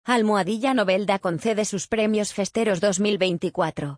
Almohadilla Novelda concede sus premios festeros 2024.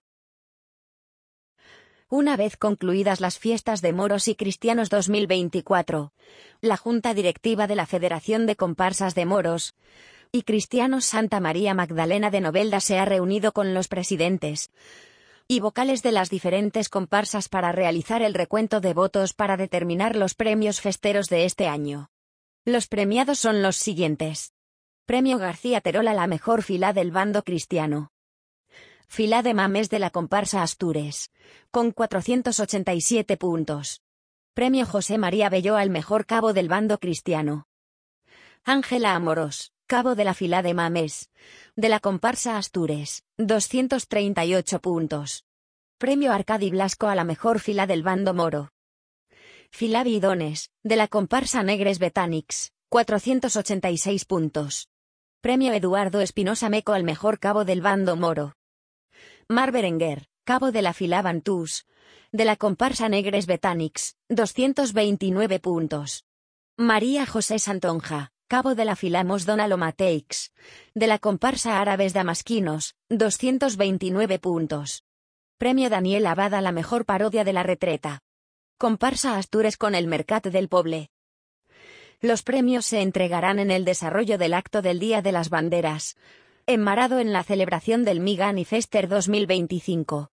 Una vez concluidas las fiestas de Moros y Cristianos 2024, la Junta Directiva de la Federación de Comparsas de Moros y Cristianos Santa María Magdalena de Novelda se ha reunido con los presidentes y vocales de las diferentes comparsas para realizar el recuento de votos para determinar los premios festeros de este año. Los premiados son los siguientes. Premio García Terol a la mejor fila del bando cristiano. Fila de Mames de la comparsa Astures, con 487 puntos. Premio José María Belló al mejor cabo del bando cristiano. Ángela Amorós, cabo de la fila de Mames, de la comparsa Astures, 238 puntos. Premio Arcadi Blasco a la mejor fila del bando moro. Fila Bidones, de la comparsa Negres Betànics, 486 puntos. Premio Eduardo Espinosa Meco al mejor cabo del bando moro. Mar Berenguer, cabo de la fila Bantús, de la comparsa Negres Betànics, 229 puntos. María José Santonja, cabo de la fila Mosdonalo Mateix, de la comparsa Árabes Damasquinos, 229 puntos. Premio Daniel Abad a la mejor parodia de la retreta. Comparsa Astures con el Mercat del Poble. Los premios se entregarán en el desarrollo del acto del Día de las Banderas, enmarado en la celebración del Migan y Fester 2025.